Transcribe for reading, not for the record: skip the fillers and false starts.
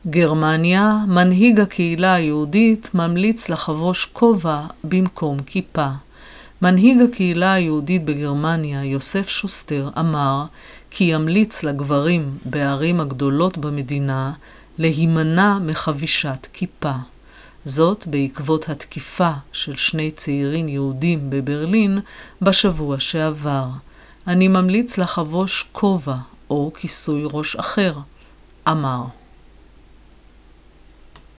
גרמניה, מנהיג הקהילה היהודית ממליץ לחבוש כובע במקום כיפה. מנהיג הקהילה היהודית בגרמניה, יוסף שוסטר, אמר כי ימליץ לגברים בערים הגדולות במדינה להימנע מחבישת כיפה. זאת בעקבות התקיפה של 2 צעירים יהודים בברלין בשבוע שעבר. אני ממליץ לחבוש כובע או כיסוי ראש אחר, אמר.